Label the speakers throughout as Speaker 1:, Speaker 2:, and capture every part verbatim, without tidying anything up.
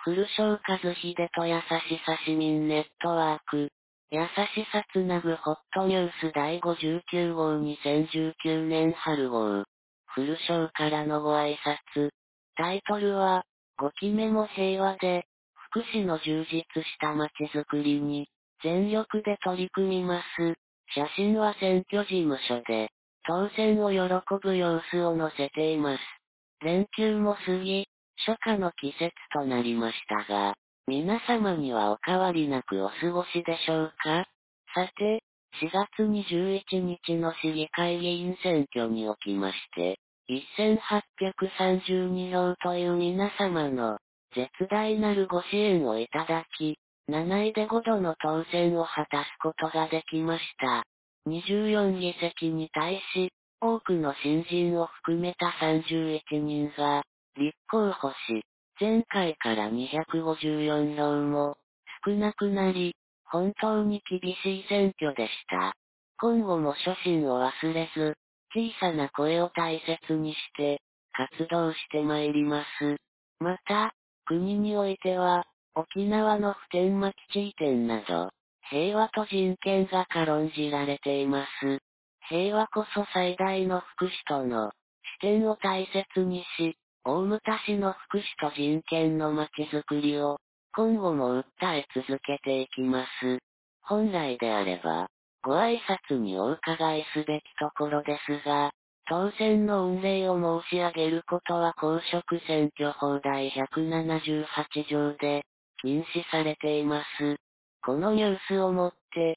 Speaker 1: 古庄和秀と優しさ市民ネットワーク。優しさつなぐホットニュースだいごじゅうきゅうごうにせんじゅうきゅうねん春号。古庄からのご挨拶。タイトルは、ごきめも平和で、福祉の充実した街づくりに、全力で取り組みます。写真は選挙事務所で、当選を喜ぶ様子を載せています。連休も過ぎ、初夏の季節となりましたが、皆様にはお変わりなくお過ごしでしょうか？さて、しがつにじゅういちにちの市議会議員選挙におきまして、せんはっぴゃくさんじゅうにひょうという皆様の絶大なるご支援をいただき、なないでごどの当選を果たすことができました。にじゅうよんぎせきに対し、多くの新人を含めたさんじゅういちにんが、立候補し、前回からにひゃくごじゅうよんひょうも少なくなり、本当に厳しい選挙でした。今後も初心を忘れず、小さな声を大切にして、活動してまいります。また、国においては、沖縄の普天間基地移転など、平和と人権が軽んじられています。平和こそ最大の福祉との視点を大切にし、大牟田市の福祉と人権の街づくりを、今後も訴え続けていきます。本来であれば、ご挨拶にお伺いすべきところですが、当選の御礼を申し上げることは公職選挙法第ひゃくななじゅうはちじょうで禁止されています。このニュースをもって、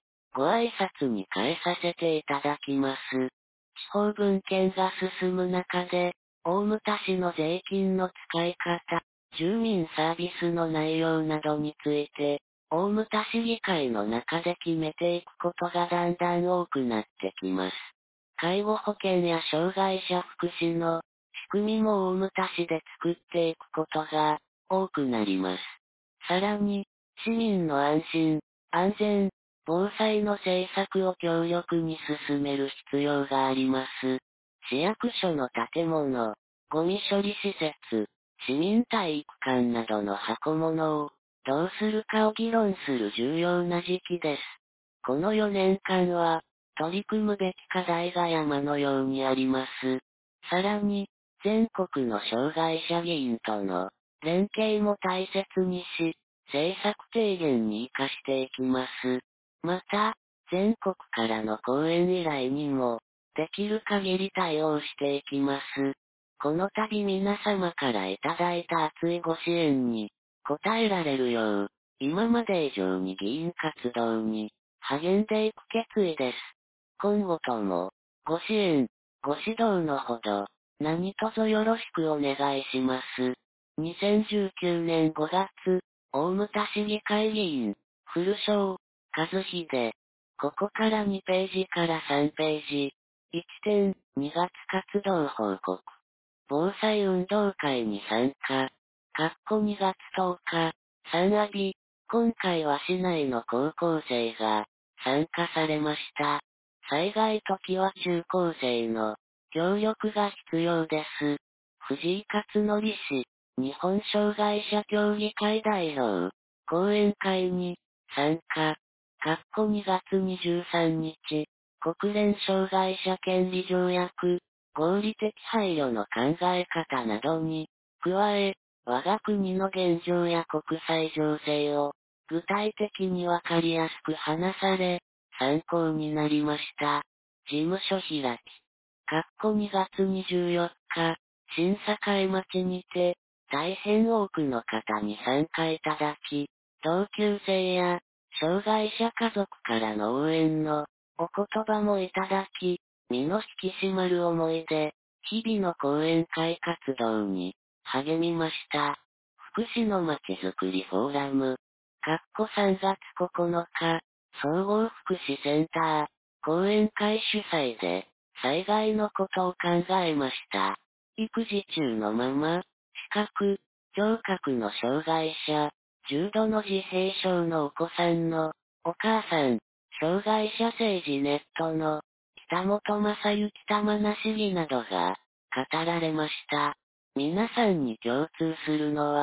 Speaker 1: ご挨拶に変えさせていただきます。地方分権が進む中で、大牟田市の税金の使い方、住民サービスの内容などについて、大牟田市議会の中で決めていくことがだんだん多くなってきます。介護保険や障害者福祉の仕組みも大牟田市で作っていくことが多くなります。さらに、市民の安心、安全、防災の政策を強力に進める必要があります。市役所の建物、ゴミ処理施設、市民体育館などの箱物をどうするかを議論する重要な時期です。このよねんかんは取り組むべき課題が山のようにあります。さらに、全国の障害者議員との連携も大切にし、政策提言に活かしていきます。また、全国からの講演依頼にも、できる限り対応していきます。この度皆様からいただいた熱いご支援に応えられるよう、今まで以上に議員活動に励んでいく決意です。今後とも、ご支援、ご指導のほど、何卒よろしくお願いします。にせんじゅうきゅうねんごがつ、大牟田市議会議員、古庄和秀。ここからにページからさんページ。いってん、にがつ活動報告。防災運動会に参加。かっこにがつとおか。さんアビ。今回は市内の高校生が参加されました。災害時は中高生の協力が必要です。藤井勝則氏、日本障害者協議会代表、講演会に参加。かっこにがつにじゅうさんにち、国連障害者権利条約、合理的配慮の考え方などに加え、我が国の現状や国際情勢を具体的にわかりやすく話され、参考になりました。事務所開き。かっこにがつにじゅうよっか、新栄町にて、大変多くの方に参加いただき、同級生や障害者家族からの応援のお言葉もいただき、身の引き締まる思いで、日々の講演会活動に励みました。福祉のまちづくりフォーラム。かっこさんがつここのか、総合福祉センター、講演会主催で、災害のことを考えました。育児中のまま、視覚、聴覚の障害者、重度の自閉症のお子さんの、お母さん、障害者政治ネットの、北本正幸玉名市議などが、語られました。皆さんに共通するのは、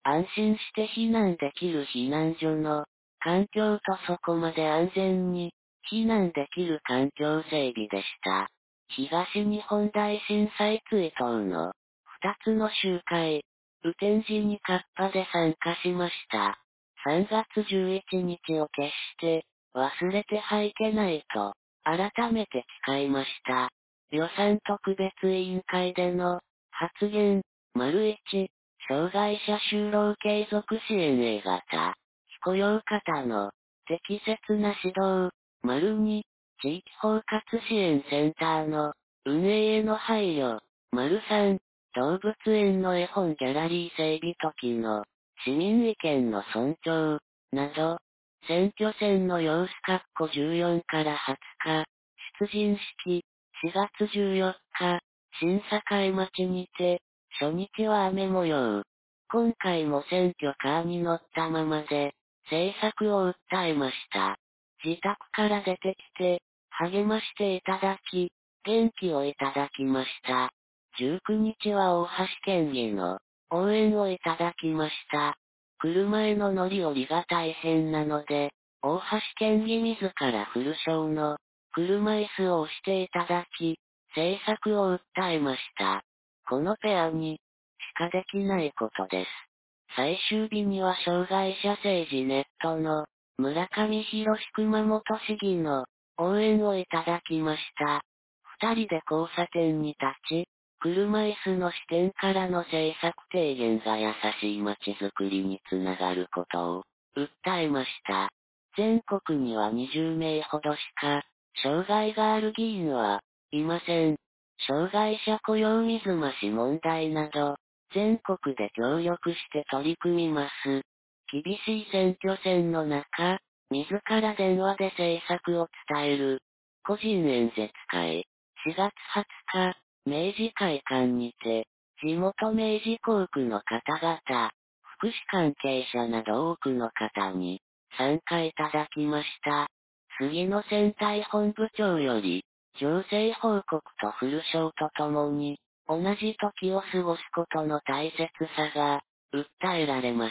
Speaker 1: 安心して避難できる避難所の環境とそこまで安全に避難できる環境整備でした。東日本大震災追悼の二つの集会、雨天時にカッパで参加しました。さんがつじゅういちにちを決して忘れてはいけないと改めて誓いました。予算特別委員会での発言、丸いち、障害者就労継続支援 A 型、非雇用方の適切な指導、丸に、地域包括支援センターの運営への配慮、丸さん、動物園の絵本ギャラリー整備時の市民意見の尊重、など、選挙戦の様子括弧じゅうよっかからはつか、出陣式、しがつじゅうよっか、審査会町にて、初日は雨模様。今回も選挙カーに乗ったままで、政策を訴えました。自宅から出てきて、励ましていただき、元気をいただきました。じゅうくにちは大橋県議の応援をいただきました。車への乗り降りが大変なので、大橋県議自らフルショーの車椅子を押していただき、政策を訴えました。このペアに、しかできないことです。最終日には障害者政治ネットの村上博熊本市議の応援をいただきました。二人で交差点に立ち、車椅子の視点からの政策提言が優しい街づくりにつながることを訴えました。全国にはにじゅうめいほどしか障害がある議員はいません。障害者雇用水増し問題など、全国で協力して取り組みます。厳しい選挙戦の中、自ら電話で政策を伝える。個人演説会。しがつはつか、明治会館にて、地元明治校区の方々、福祉関係者など多くの方に参加いただきました。杉野選対本部長より、情勢報告とフルショーとともに、同じ時を過ごすことの大切さが、訴えられました。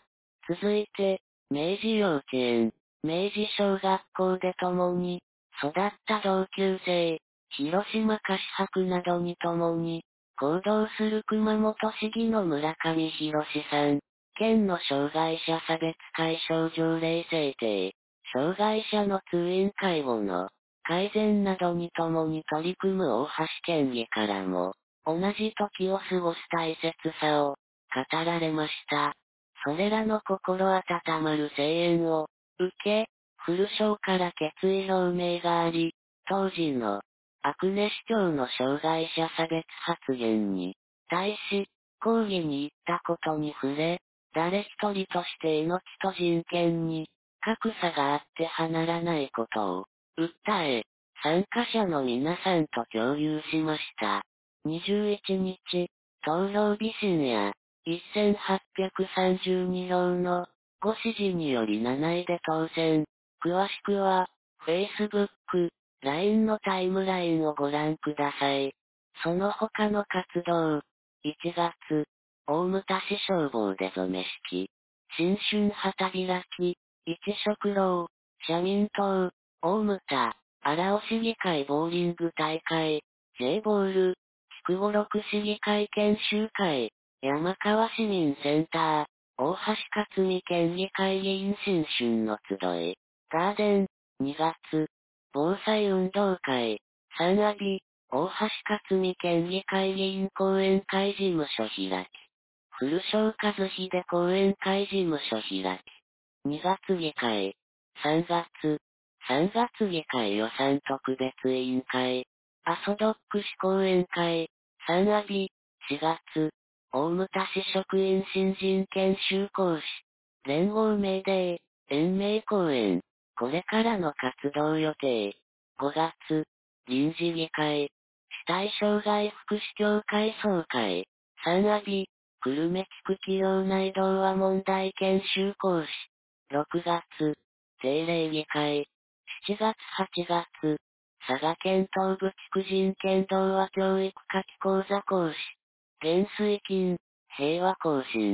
Speaker 1: 続いて、明治幼稚園、明治小学校で共に、育った同級生、広島菓子博などに共に、行動する熊本市議の村上博さん、県の障害者差別解消条例制定、障害者の通院介護の改善などに共に取り組む大橋県議からも、同じ時を過ごす大切さを語られました。それらの心温まる声援を受け、フルショーから決意表明があり、当時の阿久根市長の障害者差別発言に対し、抗議に行ったことに触れ、誰一人として命と人権に格差があってはならないことを訴え、参加者の皆さんと共有しました。にじゅういちにち、投票日深夜、せんはっぴゃくさんじゅうにひょうのご指示によりなないで当選。詳しくは、Facebook、ライン のタイムラインをご覧ください。その他の活動。いちがつ、大牟田市消防で染め式。新春旗開き、一食楼、社民党、大牟田、荒尾市議会ボーリング大会、J ボール、筑後六市議会研修会、山川市民センター、大橋克美県議会議員新春の集い、ガーデン、にがつ、防災運動会、三阿ビ、大橋克美県議会議員講演会事務所開き、古正和秀講演会事務所開き、にがつ議会、さんがつ、さんがつ議会予算特別委員会、阿蘇ドック市講演会、三阿ビ、しがつ、大牟田市職員新人研修講師、連合メーデー、延命講演、これからの活動予定。ごがつ、臨時議会、死体障害福祉協会総会、三阿ビ、久留米地区企業内童話問題研修講師。ろくがつ、定例議会、しちがつはちがつ、佐賀県東部地区人権童話教育夏季講座講師。元帥金、平和行進。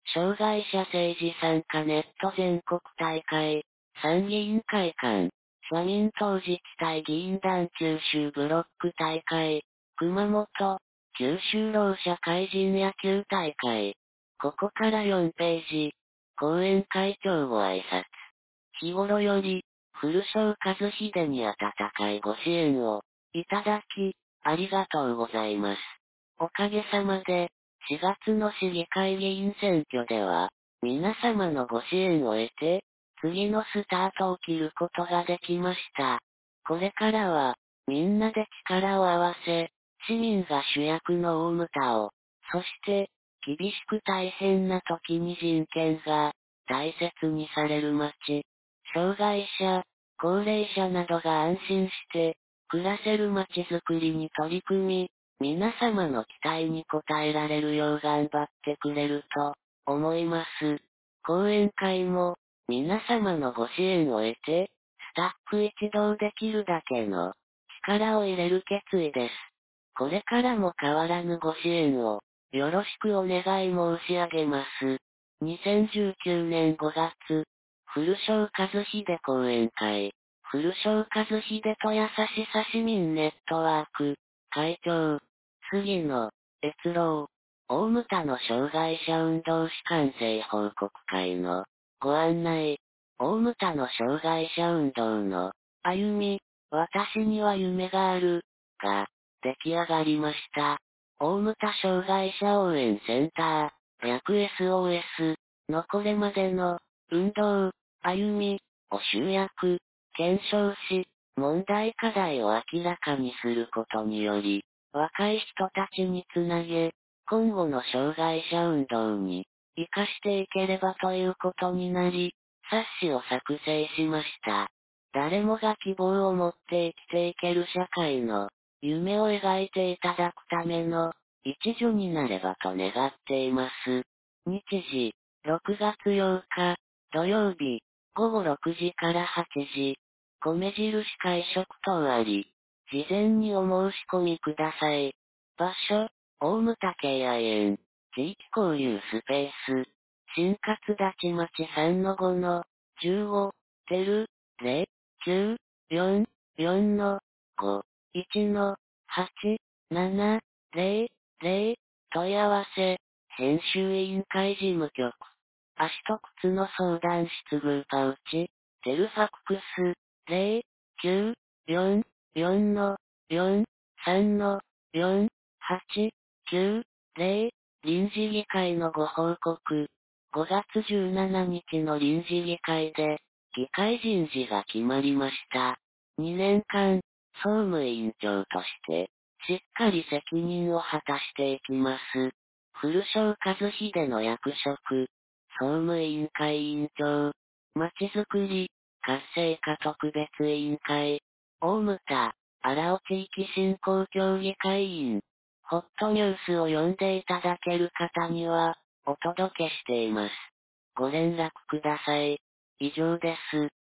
Speaker 1: 障害者政治参加ネット全国大会、参議院会館、社民党自治体議員団九州ブロック大会、熊本、九州ろう者会人野球大会。ここからよんページ。講演会長ご挨拶。日頃より、古庄和秀に温かいご支援を、いただき、ありがとうございます。おかげさまで、しがつの市議会議員選挙では、皆様のご支援を得て、次のスタートを切ることができました。これからは、みんなで力を合わせ、市民が主役の大牟田を、そして、厳しく大変な時に人権が大切にされる街、障害者、高齢者などが安心して暮らせる街づくりに取り組み、皆様の期待に応えられるよう頑張ってくれると思います。講演会も皆様のご支援を得て、スタッフ一同できるだけの力を入れる決意です。これからも変わらぬご支援をよろしくお願い申し上げます。にせんじゅうきゅうねんごがつ、古庄和秀講演会、古庄和秀と優しさ市民ネットワーク、会長、杉野、越郎、大牟田の障害者運動士官制報告会のご案内、大牟田の障害者運動の歩み、私には夢がある、が、出来上がりました。大牟田障害者応援センター、略 エスオーエス のこれまでの運動、歩みを集約、検証し、問題課題を明らかにすることにより、若い人たちにつなげ、今後の障害者運動に活かしていければということになり、冊子を作成しました。誰もが希望を持って生きていける社会の夢を描いていただくための一助になればと願っています。日時、ろくがつようか、土曜日、ごごろくじからはちじ、米印会食等あり、事前にお申し込みください。場所、大牟田敬愛園、地域交流スペース、新勝立町さんのごのじゅうご、テル、ゼロ、きゅう、よん、よんのご、いちのはち、なな、ゼロ、ゼロ、問い合わせ、編集委員会事務局。足と靴の相談室グーパウチ、テルファックス、ゼロ、きゅう、よん、よんのよん、さんのよん、はち、きゅう、ゼロ、臨時議会のご報告。ごがつじゅうしちにちの臨時議会で、議会人事が決まりました。にねんかん、総務委員長として、しっかり責任を果たしていきます。古庄和秀の役職、総務委員会委員長、まちづくり、活性化特別委員会、大牟田、荒尾地域振興協議会員、ホットニュースを読んでいただける方には、お届けしています。ご連絡ください。以上です。